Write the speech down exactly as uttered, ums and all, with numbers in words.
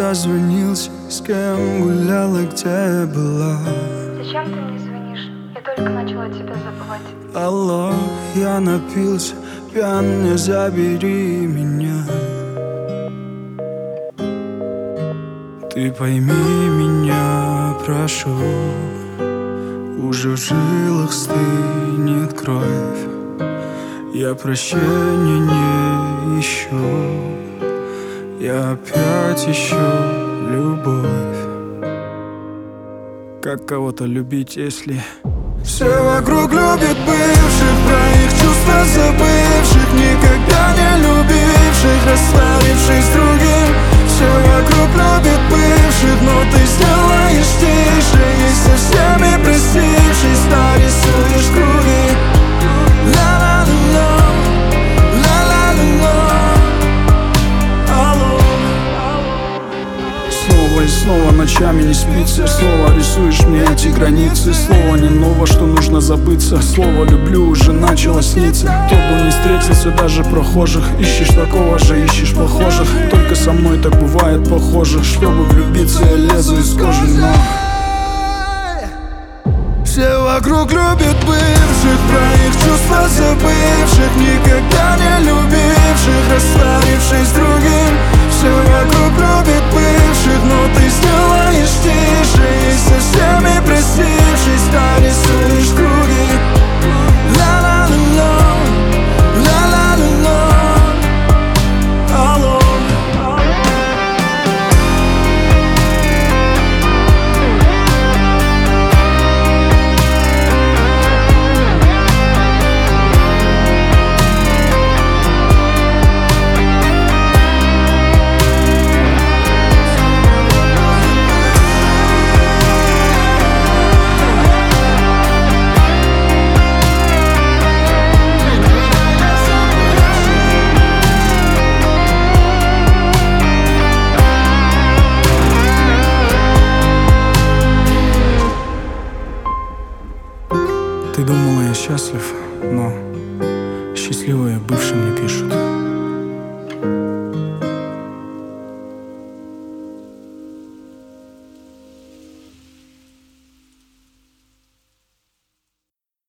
дозвонился, с кем гуляла, где была. Зачем ты мне звонишь? Я только начала тебя забывать. Алло, я напился, пьяный, забери меня. Ты пойми меня, прошу, уже в жилах стынет кровь. Я прощения не ищу, я опять ищу любовь. Как кого-то любить, если все вокруг любят бывших, про их чувства забывших, никогда не любивших, расслабившись с другим. Все вокруг любят бывших, но ты сделаешь тише, и со всеми простившись, нарисуешь круги. Ла-ла-ла-ла, ла-ла-ла-ла. Алло. Снова и снова ночами не спится, снова рисуешь мне эти границы. Слово не ново, что нужно забыться, слово люблю уже начало сниться. Кто бы не встретился, даже прохожих, ищешь такого же, ищешь похожих. Только со мной так бывает похоже, чтобы влюбиться я лезу из кожи, но все вокруг любят бывших, про их чувства забывших, никогда не любивших, расслабившись с другим. Все вокруг любят бывших, но ты сделаешь тише, и со всеми простившись, нарисуешь круги. Ла-ла-ла-ла, ла-ла-ла-ла. Алло. Ты думала, я счастлив, но счастливые бывшим не пишут.